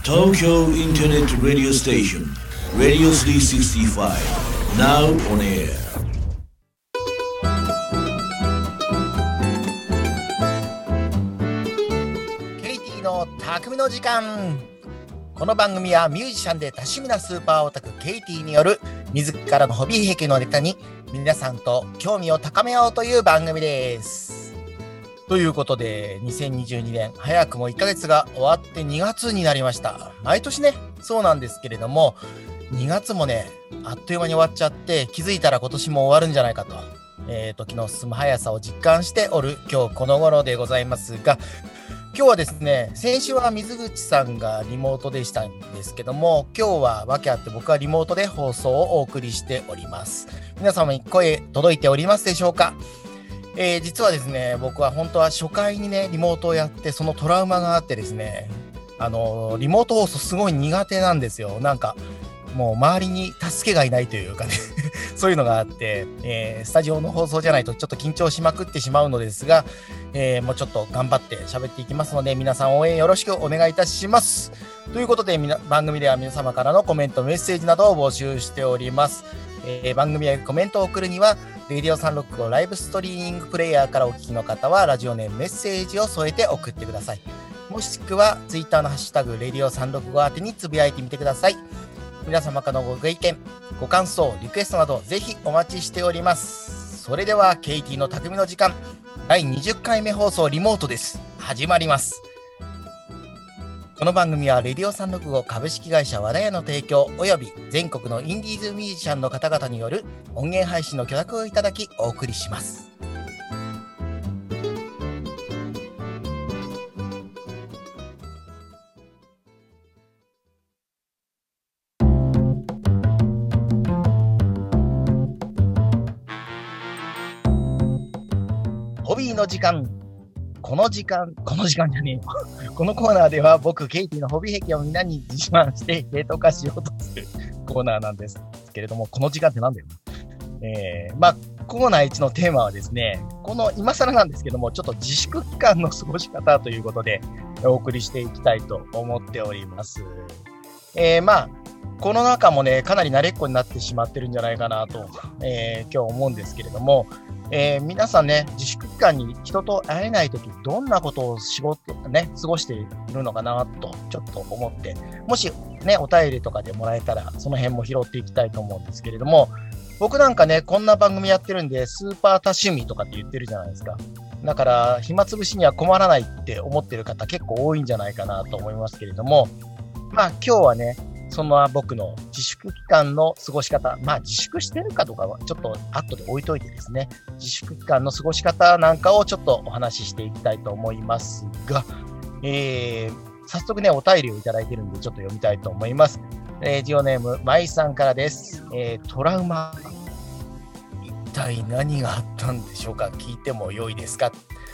Tokyo Internet Radio Station, Radio 365, now on air. ケイティの匠の時間。この番組はミュージシャンで多趣味なスーパーオタクケイティによる自らのホビー癖のネタに皆さんと興味を高めようという番組です。ということで2022年早くも1ヶ月が終わって2月になりました。毎年ねそうなんですけれども2月もねあっという間に終わっちゃって気づいたら今年も終わるんじゃないかと、時の進む速さを実感しておる今日この頃でございますが、今日はですね、先週は水口さんがリモートでしたんですけども、今日は訳あって僕はリモートで放送をお送りしております。皆様に声届いておりますでしょうか？実はですね、僕は本当は初回にねリモートをやってそのトラウマがあってですね、リモート放送すごい苦手なんですよ。なんかもう周りに助けがいないというかねそういうのがあって、スタジオの放送じゃないとちょっと緊張しまくってしまうのですが、もうちょっと頑張って喋っていきますので皆さん応援よろしくお願いいたします。ということで番組では皆様からのコメントメッセージなどを募集しております。番組へコメントを送るにはレディオ365ライブストリーミングプレイヤーからお聞きの方はラジオネームメッセージを添えて送ってください。もしくはツイッターのハッシュタグレディオ365宛てにつぶやいてみてください。皆様からのご意見ご感想リクエストなどぜひお待ちしております。それではケイティの匠の時間第20回目放送リモートです。始まります。この番組はレディオ365株式会社和田屋の提供および全国のインディーズミュージシャンの方々による音源配信の許諾をいただきお送りします。ホビーの時間。この時間じゃねえよこのコーナーでは僕ケイティのホビー癖をみんなに自慢して正当化しようとするコーナーなんですけれども、この時間ってなんだよな。コーナー1のテーマはですね、この今更なんですけどもちょっと自粛期間の過ごし方ということでお送りしていきたいと思っております。この中もねかなり慣れっこになってしまってるんじゃないかなと、今日思うんですけれども、皆さんね自粛期間に人と会えないときどんなことを過ごしているのかなとちょっと思って、もしねお便りとかでもらえたらその辺も拾っていきたいと思うんですけれども、僕なんかねこんな番組やってるんでスーパー多趣味とかって言ってるじゃないですか。だから暇つぶしには困らないって思ってる方結構多いんじゃないかなと思いますけれども、今日はねそんな僕の自粛期間の過ごし方、自粛してるかどうかはちょっと後で置いといてですね、自粛期間の過ごし方なんかをちょっとお話ししていきたいと思いますが、早速ねお便りをいただいてるんでちょっと読みたいと思います。ラジオネームまいさんからです。トラウマ一体何があったんでしょうか、聞いても良いですか。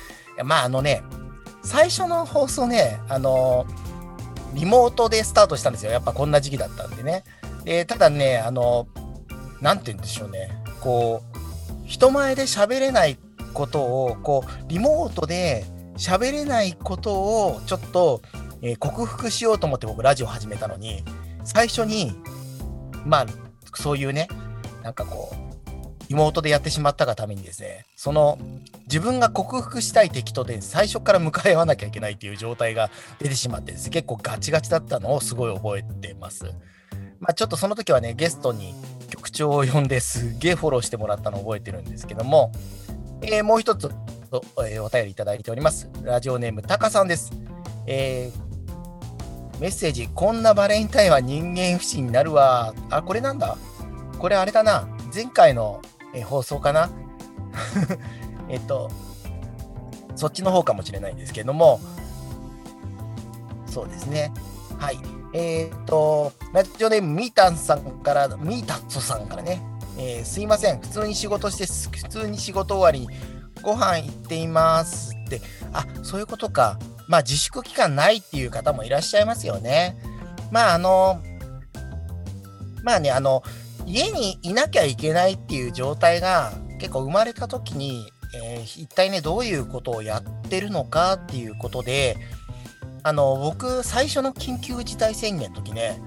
最初の放送ねリモートでスタートしたんですよ。やっぱこんな時期だったんでね。でただねなんて言うんでしょうね、こう人前で喋れないことをリモートで喋れないことをちょっと、克服しようと思って僕ラジオ始めたのに、最初にそういうねリモートでやってしまったがためにですね、その自分が克服したい敵とで最初から向かい合わなきゃいけないっていう状態が出てしまってですね、結構ガチガチだったのをすごい覚えてます。ちょっとその時はねゲストに局長を呼んですげえフォローしてもらったのを覚えてるんですけども、もう一つお便りいただいております。ラジオネームタカさんです。メッセージ、こんなバレンタインは人間不信になるわ。これなんだ、これあれだな、前回の放送かなそっちの方かもしれないんですけども、そうですね、はい。ラジオネームミータッツォさんからね、すいません、普通に仕事終わりにご飯行っていますって。そういうことか。自粛期間ないっていう方もいらっしゃいますよね。家にいなきゃいけないっていう状態が結構生まれた時に、一体ねどういうことをやってるのかっていうことで、 僕、最初の緊急事態宣言の時ね、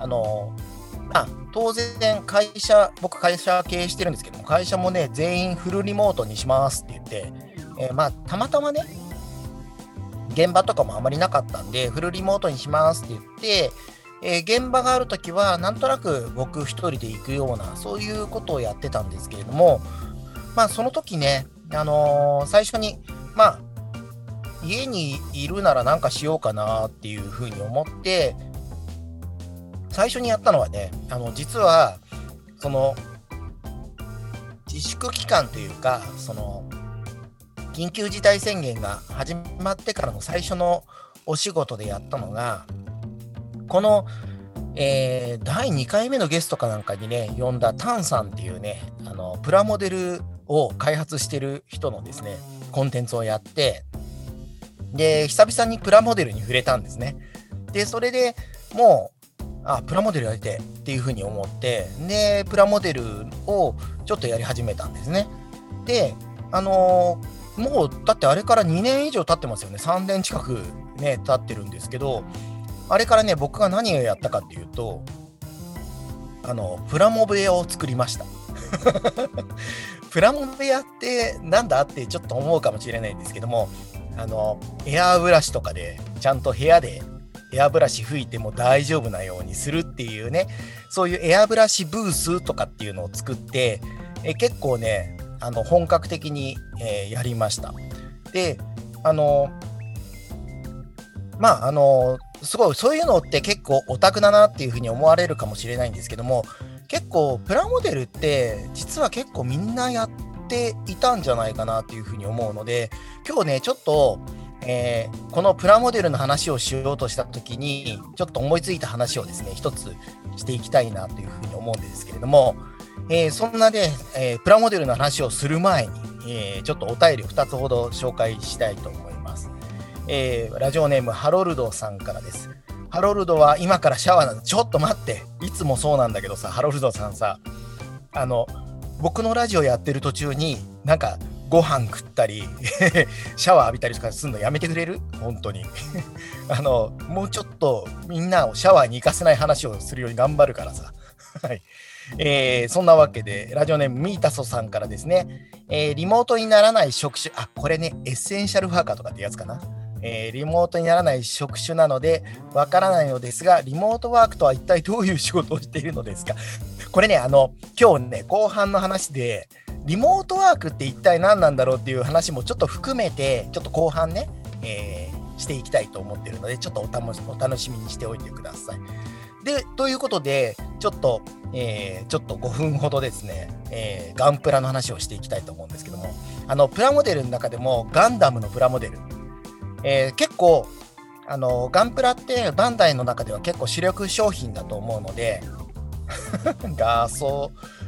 当然僕会社経営してるんですけども、会社もね、全員フルリモートにしますって言って、たまたまね、現場とかもあまりなかったんで、フルリモートにしますって言って、現場があるときは、なんとなく僕一人で行くような、そういうことをやってたんですけれども、その時ね、最初に、家にいるならなんかしようかなっていうふうに思って、最初にやったのはね、実は、その、自粛期間というか、緊急事態宣言が始まってからの最初のお仕事でやったのが、この、第2回目のゲストかなんかにね、呼んだタンさんっていうね、プラモデルを開発してる人のですね、コンテンツをやって、で、久々にプラモデルに触れたんですね。で、それでもう、プラモデルやりてっていうふうに思って、で、プラモデルをちょっとやり始めたんですね。で、もう、だってあれから2年以上経ってますよね。3年近くね、経ってるんですけど、あれからね、僕が何をやったかっていうと、プラモ部屋を作りました。プラモ部屋ってなんだってちょっと思うかもしれないんですけども、エアーブラシとかでちゃんと部屋でエアブラシ吹いても大丈夫なようにするっていうね、そういうエアブラシブースとかっていうのを作って、結構ね、本格的に、やりました。で、すごいそういうのって結構オタクだなっていうふうに思われるかもしれないんですけども、結構プラモデルって実は結構みんなやっていたんじゃないかなっていうふうに思うので、今日ねちょっと、このプラモデルの話をしようとした時にちょっと思いついた話をですね一つしていきたいなというふうに思うんですけれども、そんなね、プラモデルの話をする前に、ちょっとお便りを2つほど紹介したいと思います。ラジオネームハロルドさんからです。ハロルドは今からシャワーなんだ。ちょっと待って、いつもそうなんだけどさ、ハロルドさんさ、僕のラジオやってる途中になんかご飯食ったりシャワー浴びたりとかするのやめてくれる？本当にもうちょっとみんなをシャワーに行かせない話をするように頑張るからさはい、そんなわけでラジオネームミータソさんからですね、リモートにならない職種、これねエッセンシャルワーカーとかってやつかな、リモートにならない職種なのでわからないのですが、リモートワークとは一体どういう仕事をしているのですか？これね、今日ね後半の話でリモートワークって一体何なんだろうっていう話もちょっと含めてちょっと後半ね、していきたいと思っているので、ちょっとお楽しみにしておいてください。で、ということでちょっと5分ほどですね、ガンプラの話をしていきたいと思うんですけども、プラモデルの中でもガンダムのプラモデル、結構ガンプラってバンダイの中では結構主力商品だと思うのでガソ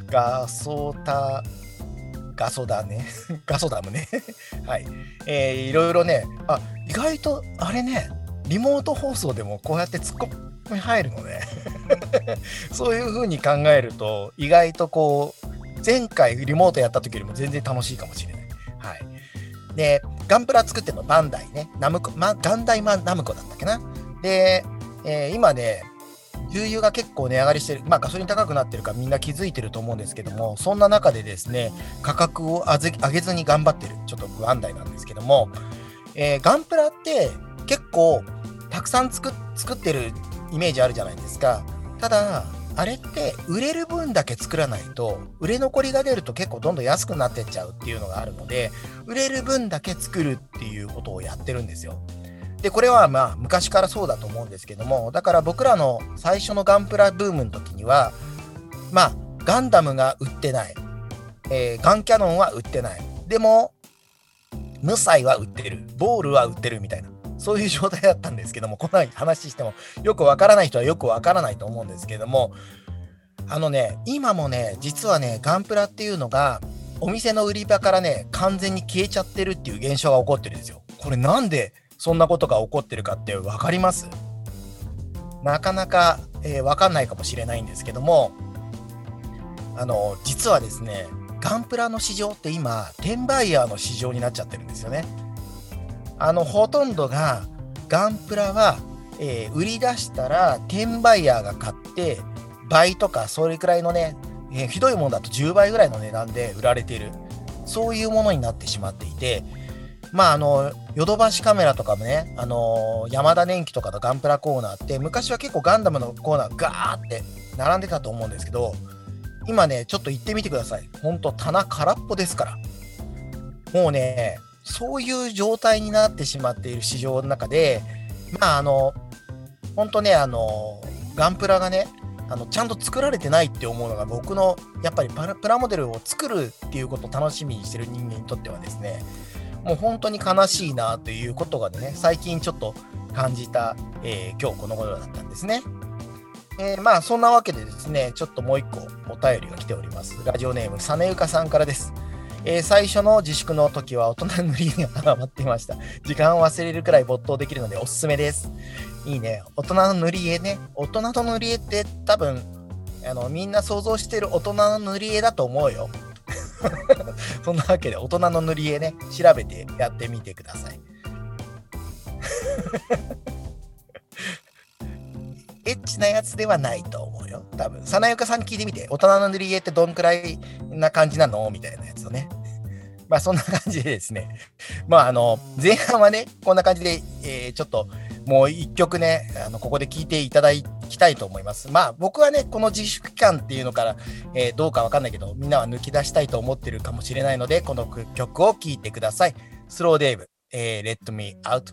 ダムねはい、いろいろね、意外とあれね、リモート放送でもこうやって突っ込み入るのねそういう風に考えると意外とこう前回リモートやった時よりも全然楽しいかもしれない。はい。で、ガンプラ作ってるのバンダイね、ガンダイナムコだったっけな。で、今ね重油が結構値上がりしてる、ガソリン高くなってるからみんな気づいてると思うんですけども、そんな中でですね価格を上げずに頑張ってるちょっとバンダイなんですけども、ガンプラって結構たくさん作ってるイメージあるじゃないですか。ただあれって売れる分だけ作らないと売れ残りが出ると結構どんどん安くなってっちゃうっていうのがあるので、売れる分だけ作るっていうことをやってるんですよ。で、これは昔からそうだと思うんですけども、だから僕らの最初のガンプラブームの時にはガンダムが売ってない、ガンキャノンは売ってない、でもムサイは売ってる、ボールは売ってるみたいな、そういう状態だったんですけども、こんな話してもよくわからない人はよくわからないと思うんですけども、今もね実はねガンプラっていうのがお店の売り場からね完全に消えちゃってるっていう現象が起こってるんですよ。これなんでそんなことが起こってるかって分かります？なかなか、分かんないかもしれないんですけども、実はですねガンプラの市場って今転売ヤーの市場になっちゃってるんですよね。ほとんどがガンプラは、売り出したら転売ヤーが買って倍とかそれくらいのね、ひどいものだと10倍ぐらいの値段で売られている、そういうものになってしまっていて、ヨドバシカメラとかもね、ヤマダ電機とかのガンプラコーナーって昔は結構ガンダムのコーナーガーって並んでたと思うんですけど、今ねちょっと行ってみてください。ほんと棚空っぽですから。もうねそういう状態になってしまっている市場の中で、ほんとねガンプラがねちゃんと作られてないって思うのが、僕のやっぱりプラモデルを作るっていうことを楽しみにしてる人間にとってはですね、もう本当に悲しいなということがね、最近ちょっと感じた、今日この頃だったんですね。そんなわけでですね、ちょっともう一個お便りが来ております。ラジオネームさねゆかさんからです。最初の自粛の時は大人塗りにハマっていました。時間を忘れるくらい没頭できるのでおすすめです。いいね。大人の塗り絵ね。大人の塗り絵って多分みんな想像している大人の塗り絵だと思うよ。そんなわけで大人の塗り絵ね、調べてやってみてください。エッチなやつではないと思うよ。多分さなゆかさんに聞いてみて、大人の塗り絵ってどんくらいな感じなのみたいなやつをね。そんな感じでですね、前半はねこんな感じで、ちょっともう一曲ねここで聴いていただきたいと思います。僕はねこの自粛期間っていうのから、どうかわかんないけどみんなは抜き出したいと思ってるかもしれないので、この曲を聴いてください。スローデイブ、Let Me Out。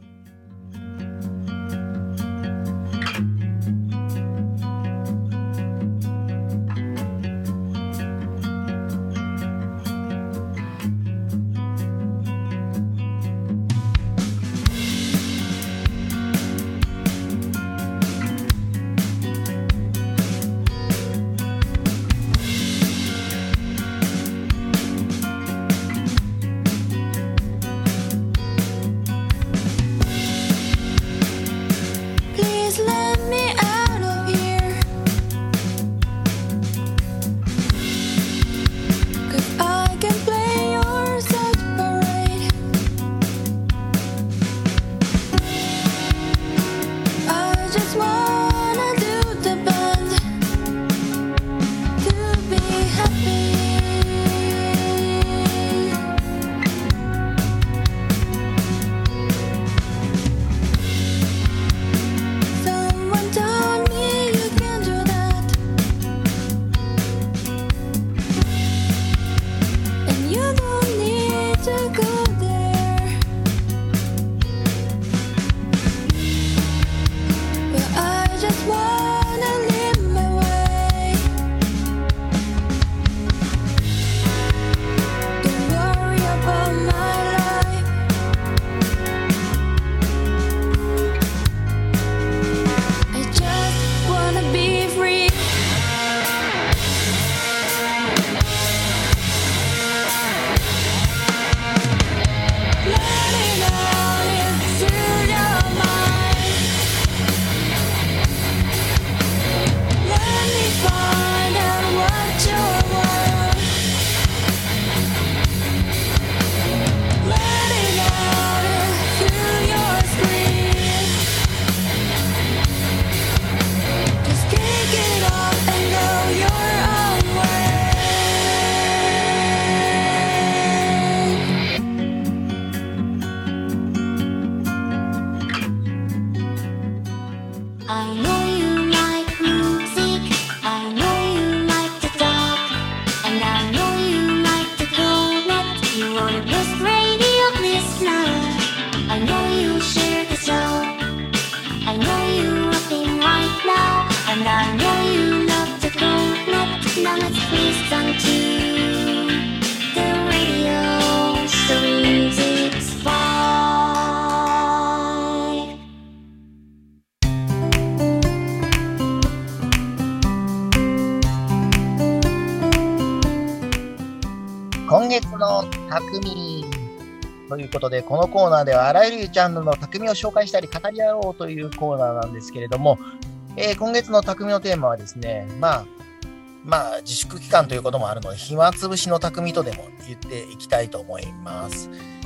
今月の匠ということで、このコーナーではあらゆるジャンルの匠を紹介したり語り合おうというコーナーなんですけれども、今月の匠のテーマはですね、自粛期間ということもあるので、暇つぶしの匠とでも言っていきたいと思います。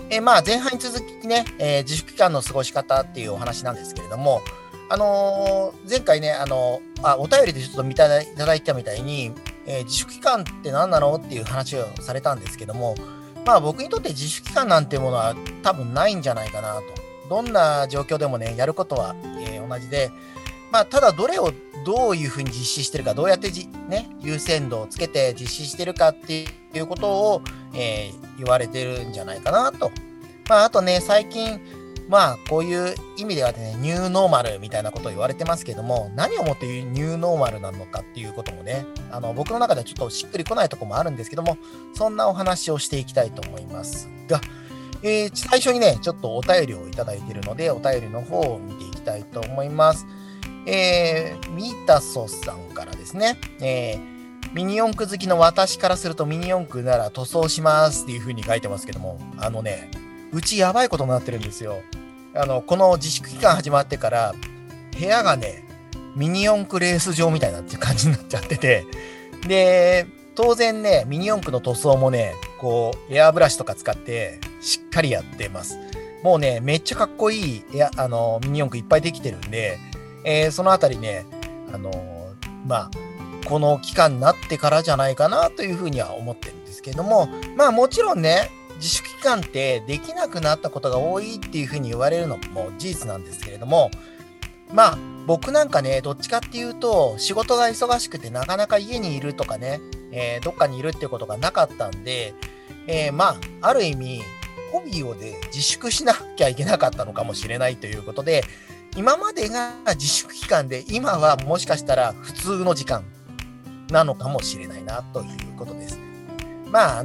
まあ前半に続きね、自粛期間の過ごし方っていうお話なんですけれども、前回ね、お便りでちょっといただいたみたいに、自粛期間って何なのっていう話をされたんですけども、まあ僕にとって自粛期間なんてものは多分ないんじゃないかなと。どんな状況でもね、やることは、同じで、まあただどれをどういうふうに実施してるか、どうやって優先度をつけて実施してるかっていうことを、言われてるんじゃないかなと。まああとね、最近、まあこういう意味ではね、ニューノーマルみたいなことを言われてますけども、何をもってニューノーマルなのかっていうこともね、僕の中ではちょっとしっくりこないところもあるんですけども、そんなお話をしていきたいと思いますが、最初にね、ちょっとお便りをいただいているので、お便りの方を見ていきたいと思います。ミタソさんからですね、ミニ四駆好きの私からするとミニ四駆なら塗装しますっていう風に書いてますけども、うちやばいことになってるんですよ。この自粛期間始まってから部屋がね、ミニ四駆レース場みたいなっていう感じになっちゃってて、で当然ね、ミニ四駆の塗装もね、こうエアブラシとか使ってしっかりやってます。もうね、めっちゃかっこいいミニ四駆いっぱいできてるんで、そのあたりね、まあこの期間になってからじゃないかなというふうには思ってるんですけども、まあもちろんね、自粛期間ってできなくなったことが多いっていうふうに言われるのも事実なんですけれども、まあ僕なんかね、どっちかっていうと仕事が忙しくてなかなか家にいるとかね、どっかにいるっていうことがなかったんで、まあある意味ホビーをで自粛しなきゃいけなかったのかもしれないということで、今までが自粛期間で今はもしかしたら普通の時間なのかもしれないなということです。まあ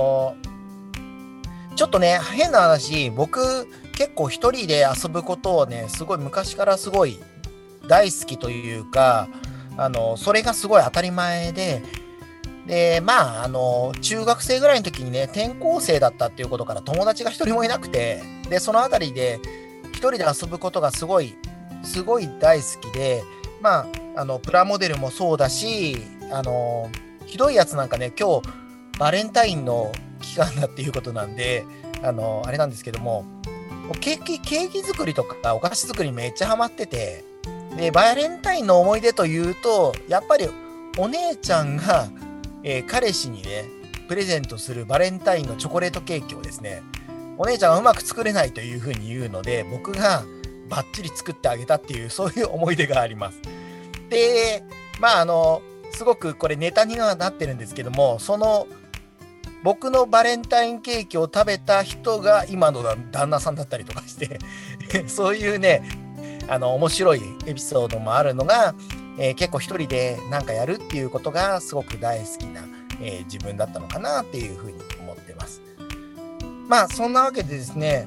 ちょっとね、変な話、僕結構一人で遊ぶことをね、すごい昔からすごい大好きというか、それがすごい当たり前で、まあ中学生ぐらいの時にね、転校生だったっていうことから友達が一人もいなくて、でそのあたりで一人で遊ぶことがすごい大好きで、まあプラモデルもそうだし、ひどいやつなんかね、今日バレンタインの期間だっていうことなんで、あれなんですけども、ケーキ作りとかお菓子作りめっちゃハマってて、でバレンタインの思い出というと、やっぱりお姉ちゃんが、彼氏にねプレゼントするバレンタインのチョコレートケーキをですね、お姉ちゃんがうまく作れないというふうに言うので、僕がバッチリ作ってあげたっていう、そういう思い出があります。でまあすごくこれネタにはなってるんですけども、その僕のバレンタインケーキを食べた人が今の旦那さんだったりとかしてそういうね、面白いエピソードもあるのが、結構一人で何かやるっていうことがすごく大好きな、自分だったのかなっていうふうに思ってます。まあそんなわけでですね、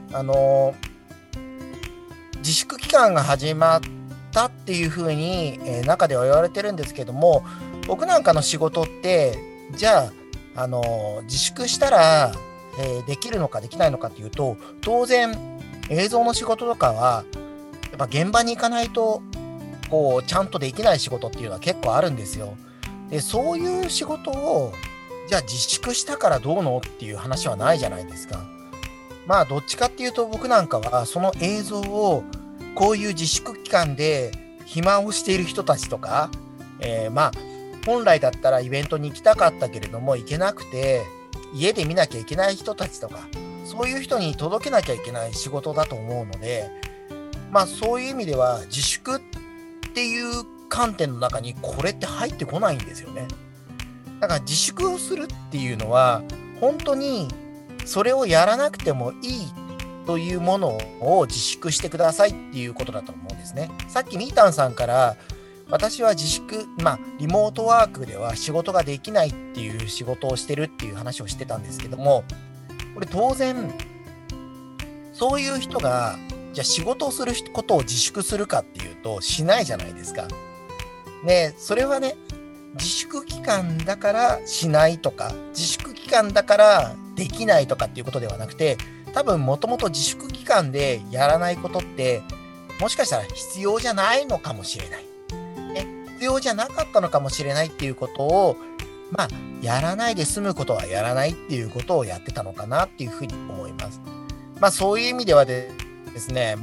自粛期間が始まったっていうふうに、中では言われてるんですけども、僕なんかの仕事ってじゃあ自粛したら、できるのかできないのかっていうと、当然映像の仕事とかはやっぱ現場に行かないとこうちゃんとできない仕事っていうのは結構あるんですよ。でそういう仕事をじゃあ自粛したからどうのっていう話はないじゃないですか。まあどっちかっていうと、僕なんかはその映像をこういう自粛期間で暇をしている人たちとか、まあ本来だったらイベントに行きたかったけれども行けなくて家で見なきゃいけない人たちとか、そういう人に届けなきゃいけない仕事だと思うので、まあそういう意味では自粛っていう観点の中にこれって入ってこないんですよね。だから自粛をするっていうのは本当にそれをやらなくてもいいというものを自粛してくださいっていうことだと思うんですね。さっきみーたんさんから私は自粛、リモートワークでは仕事ができないっていう仕事をしてるっていう話をしてたんですけども、これ当然そういう人がじゃあ仕事をすることを自粛するかっていうとしないじゃないですか。ね、それはね、自粛期間だからしないとか、自粛期間だからできないとかっていうことではなくて、多分もともと自粛期間でやらないことってもしかしたら必要じゃないのかもしれない。必要じゃなかったのかもしれないっていうことを、やらないで済むことはやらないっていうことをやってたのかなっていうふうに思います。 そういう意味ではですね、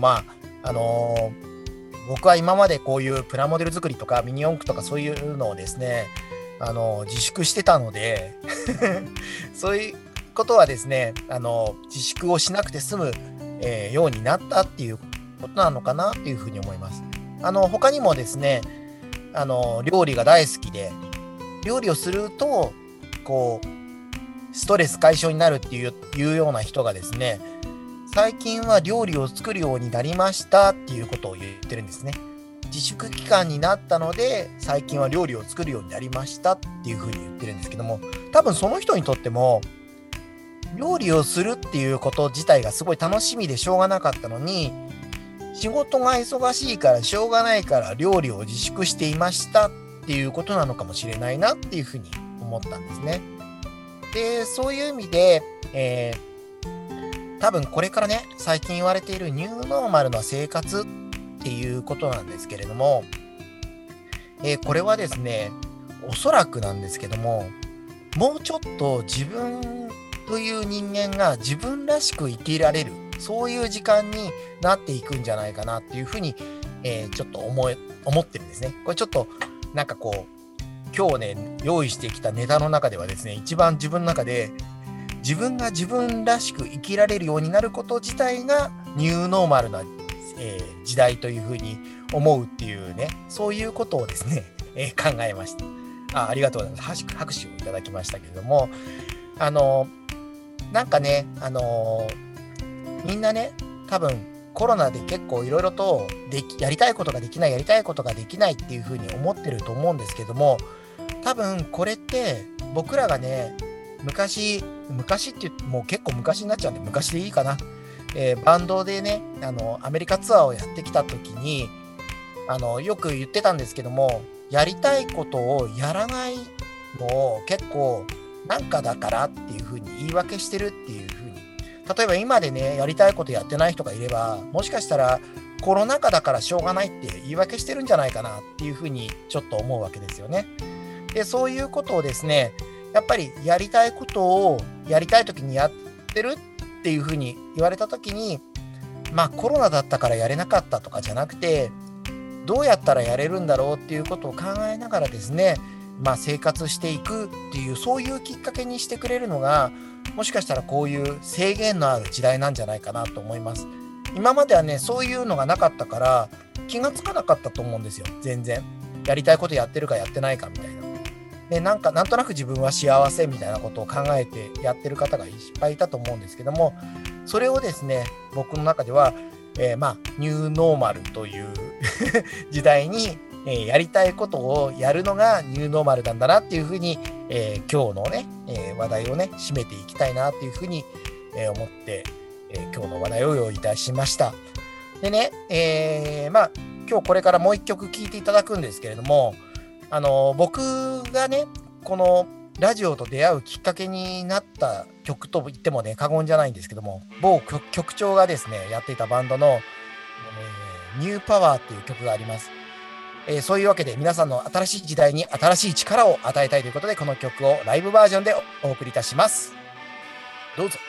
僕は今までこういうプラモデル作りとかミニ四駆とかそういうのをですね、自粛してたのでそういうことはですね、自粛をしなくて済む、ようになったっていうことなのかなっていうふうに思います。他にもですね、料理が大好きで、料理をするとこうストレス解消になるっていうような人がですね、最近は料理を作るようになりましたっていうことを言ってるんですね。自粛期間になったので最近は料理を作るようになりましたっていうふうに言ってるんですけども、多分その人にとっても料理をするっていうこと自体がすごい楽しみでしょうがなかったのに、仕事が忙しいからしょうがないから料理を自粛していましたっていうことなのかもしれないなっていうふうに思ったんですね。で、そういう意味で、多分これからね、最近言われているニューノーマルな生活っていうことなんですけれども、これはですね、おそらくなんですけども、もうちょっと自分という人間が自分らしく生きられる、そういう時間になっていくんじゃないかなっていうふうに、ちょっと思ってるんですね。これちょっとなんかこう今日ね用意してきたネタの中ではですね、一番自分の中で自分が自分らしく生きられるようになること自体がニューノーマルな、時代というふうに思うっていうね、そういうことをですね、考えました。ありがとうございます。拍手をいただきましたけれども、なんかね、みんなね、多分コロナで結構いろいろとやりたいことができないっていうふうに思ってると思うんですけども、多分これって僕らがね、昔って言ってもう結構昔になっちゃうんで昔でいいかな、バンドでね、アメリカツアーをやってきた時によく言ってたんですけども、やりたいことをやらないのを結構なんかだからっていうふうに言い訳してるっていうふうに、例えば今でねやりたいことやってない人がいれば、もしかしたらコロナ禍だからしょうがないって言い訳してるんじゃないかなっていうふうにちょっと思うわけですよね。で、そういうことをですね、やっぱりやりたいことをやりたい時にやってるっていうふうに言われた時に、コロナだったからやれなかったとかじゃなくて、どうやったらやれるんだろうっていうことを考えながらですね、生活していくっていう、そういうきっかけにしてくれるのが、もしかしたらこういう制限のある時代なんじゃないかなと思います。今まではね、そういうのがなかったから気がつかなかったと思うんですよ。全然やりたいことやってるかやってないかみたいな。で、なんとなく自分は幸せみたいなことを考えてやってる方がいっぱいいたと思うんですけども、それをですね、僕の中では、ニューノーマルという時代に、やりたいことをやるのがニューノーマルなんだなっていうふうに、今日のね、話題をね締めていきたいなっていうふうに、思って、今日の話題を用意いたしました。でね、今日これからもう一曲聴いていただくんですけれども、僕がねこのラジオと出会うきっかけになった曲と言ってもね過言じゃないんですけども、某局長がですねやっていたバンドの、ニューパワーっていう曲があります。そういうわけで皆さんの新しい時代に新しい力を与えたいということで、この曲をライブバージョンでお送りいたします。どうぞ。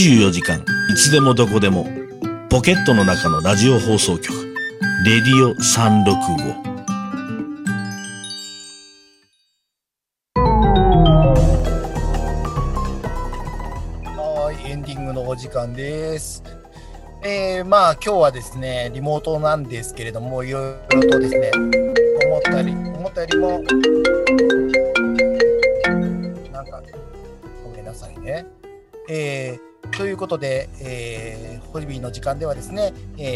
24時間いつでもどこでもポケットの中のラジオ放送局レディオ365。 エンディングのお時間です。まあ今日はですねリモートなんですけれども、いろいろとですね思ったよりもなんかごめんなさいね。ということで、ホリビーの時間ではですね、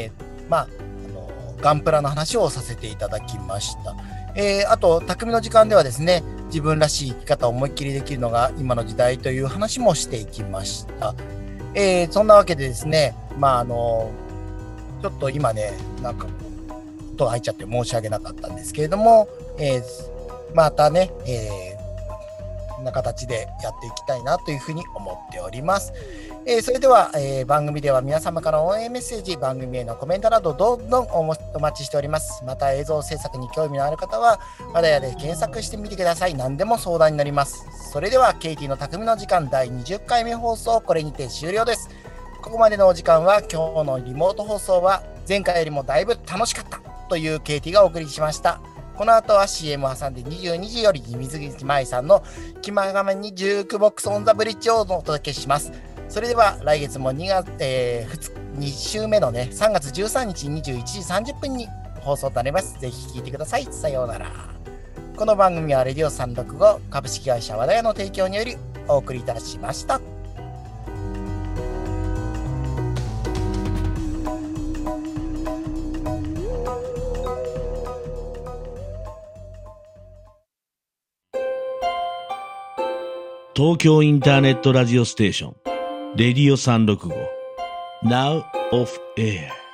ガンプラの話をさせていただきました。あと匠の時間ではですね、自分らしい生き方を思いっきりできるのが今の時代という話もしていきました。そんなわけでですね、ちょっと今ねなんか音が入っちゃって申し訳なかったんですけれども、またね、こんな形でやっていきたいなというふうに思っております。それでは、番組では皆様からの応援メッセージ、番組へのコメントなどどんどんお待ちしております。また映像制作に興味のある方は我が家で検索してみてください。何でも相談になります。それではケイティの匠の時間第20回目放送、これにて終了です。ここまでのお時間は、今日のリモート放送は前回よりもだいぶ楽しかったというケイティがお送りしました。この後は CM を挟んで22時より水口舞さんの気まがめにジュークボックスオンザブリッジをお届けします。それでは来月も2週目のね3月13日21時30分に放送となります。ぜひ聞いてください。さようなら。この番組はレディオ365株式会社和田屋の提供によりお送りいたしました。 東京インターネットラジオステーションレディオ365 Now of Air